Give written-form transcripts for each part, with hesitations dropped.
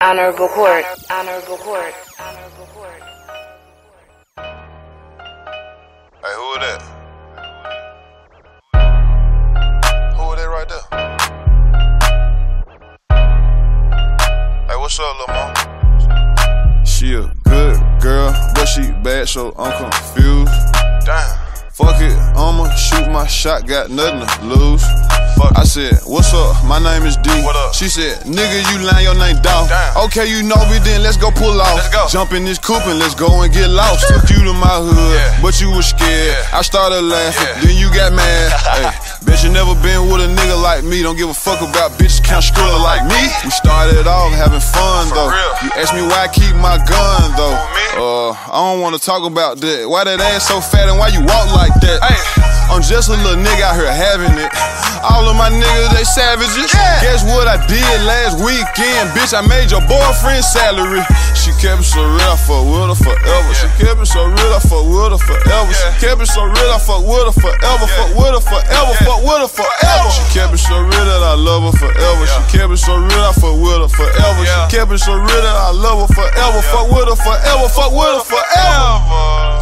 Honorable court. Honorable court. Honorable court. Hey, who is that? Who is that right there? Hey, what's up, lil' mama? She a good girl, but she bad, so I'm confused. Damn. Fuck it, I'ma shoot my shot, got nothing to lose. Fuck. I said, what's up? My name is D. What up? She said, nigga, you lying, your name Dawg. Damn. Okay, you know me, then let's go pull off. Let's go. Jump in this coupe and let's go and get lost. Took you to my hood, Yeah. but you was scared. Yeah. I started laughing, Yeah. then you got mad. Hey, bet you never been with a nigga like me. Don't give a fuck about bitches count skrilla like me. We started off having fun For though. real. You asked me why I keep my gun though. Who, me? I don't wanna talk about that. Why that ass so fat and why you walk like that? Hey. I'm just a little nigga out here having it. All of my niggas, they savages. Yeah. Guess what I did last weekend? Bitch, I made your boyfriend's salary. She kept it so real, I fuck with her forever. Yeah. She kept it so real, I fuck with her forever. Yeah. She kept it so real, I fuck with her forever. Yeah. Fuck with her forever, Yeah. fuck with her forever. She kept it so real that I love her forever. Yeah. She kept it so real, I fuck with her forever. Yeah. She kept it so real that I love her forever. Yeah. Fuck with her forever, fuck with her forever.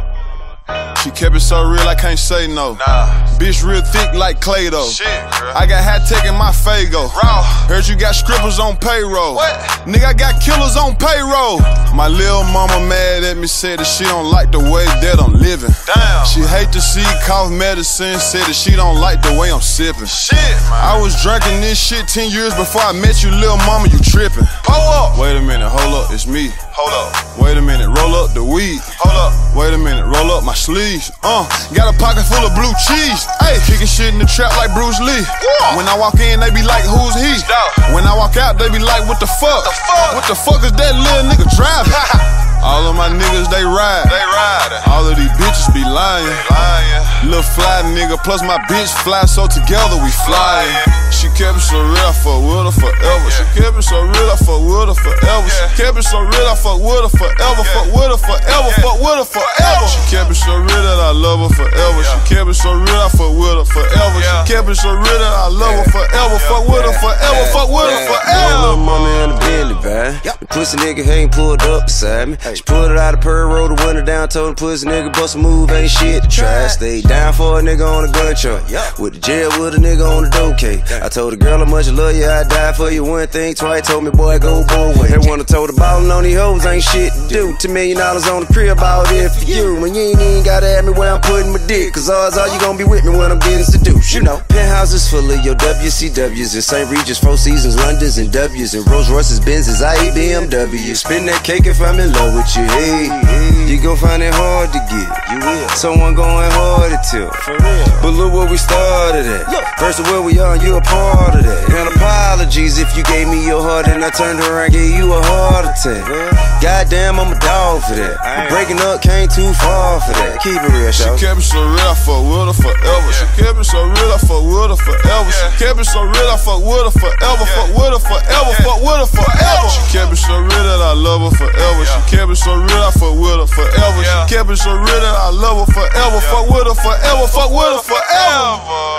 She kept it so real, I can't say no. Nah. Bitch real thick like Clay-Doh. Shit, girl. I got high tech in my Fago. Raw. Heard you got strippers on payroll. What? Nigga, I got killers on payroll. My lil' mama mad at me, said that she don't like the way that I'm living. Damn. She hate to see cough medicine, said that she don't like the way I'm sipping. Shit, man. I was drinking this shit 10 years before I met you, lil' mama, you tripping. Pull up. Wait a minute, hold up, it's me. Hold up. Wait a minute, roll up the weed. Hold up. Wait a minute, roll up my sleeves. Got a pocket full of blue cheese. Ayy, kicking shit in the trap like Bruce Lee. Yeah. When I walk in, they be like, who's he? Stop. When I walk out, they be like, what the fuck? The fuck? What the fuck is that little nigga driving? All of my niggas, they ride. They riding. All of these bitches be lying. Lying. Little fly nigga, plus my bitch fly, so together we flying. She kept it so real, I fuck with her forever. Yeah. She kept it so real, I fuck with her forever. Yeah. She kept it so real, I fuck with her forever. Yeah. Fuck with her forever, Yeah. fuck with her forever. She kept it so real that I love her forever. Yeah. She kept it so real, I fuck with her forever. Yeah. She kept it so real that I love her forever. Fuck with her forever, fuck with her forever. Little mama in the Bentley, man. The pussy nigga ain't pulled up beside me. She pulled it out of Pearl Road, the window down, told the pussy nigga bust a move, ain't shit to try. Stay down for a nigga on a gun truck. With the jail with a nigga on the dope cake. I told the girl how much I love you, I die for you. One thing twice, told me boy go both ways. Everyone I told the ballin' on these hoes ain't shit to do. $2 million on the crib, all there for you. When you ain't even gotta ask me where I'm putting my dick, cause odds are you gon' be with me when I'm getting seduced, you know. Penthouses full of your WCWs and St. Regis, Four Seasons, Londons and W's and Rolls Royces, Benzes, I.E. BMW. Spin that cake if I'm in love with you, hey. You gon' find it hard to get. You will. Someone going hard to tilt. For real. But look where we started at. First of where we are, you a part of that. And apologies if you gave me your heart and I turned around and gave you a heart attack. Goddamn, I'm a dog for that. But breaking up came too far for that. Keep it real, She y'all. kept it so real, I fuck with her forever. She kept it so real, I fuck with her forever. She kept it so real, I fuck with her forever. Fuck with her forever, fuck with her forever. She kept it so real that I love her forever. She kept it so real, I fuck with her forever. She kept it so real that I love her forever. Fuck with her forever, fuck with her forever.